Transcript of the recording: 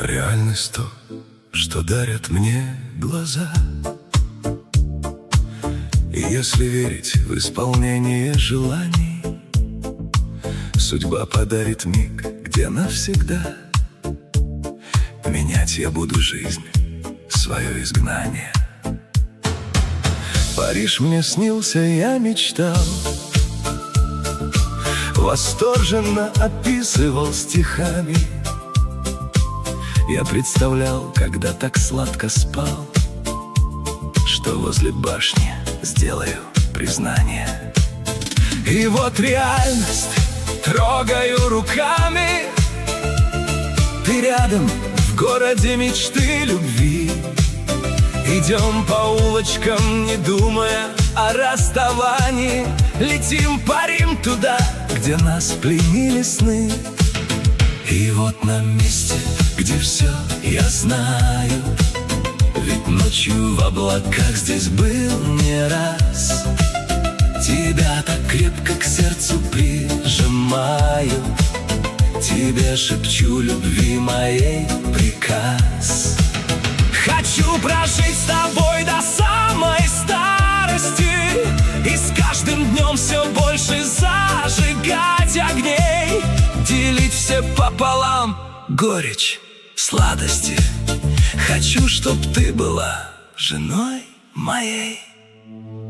Реальность то, что дарят мне глаза. И если верить в исполнение желаний, судьба подарит миг, где навсегда менять я буду жизнь, свое изгнание. Париж мне снился, я мечтал, восторженно описывал стихами. Я представлял, когда так сладко спал, что возле башни сделаю признание. И вот реальность, трогаю руками. Ты рядом, в городе мечты любви. Идем по улочкам, не думая о расставании. Летим, парим туда, где нас пленили сны. И вот на месте, где все я знаю, ведь ночью в облаках здесь был не раз. Тебя так крепко к сердцу прижимаю, тебе шепчу любви моей приказ. Хочу прожить с тобой до самой старости, и с каждым днем все больше зажигать огней, делить все пополам горечь, сладости. Хочу, чтоб ты была женой моей.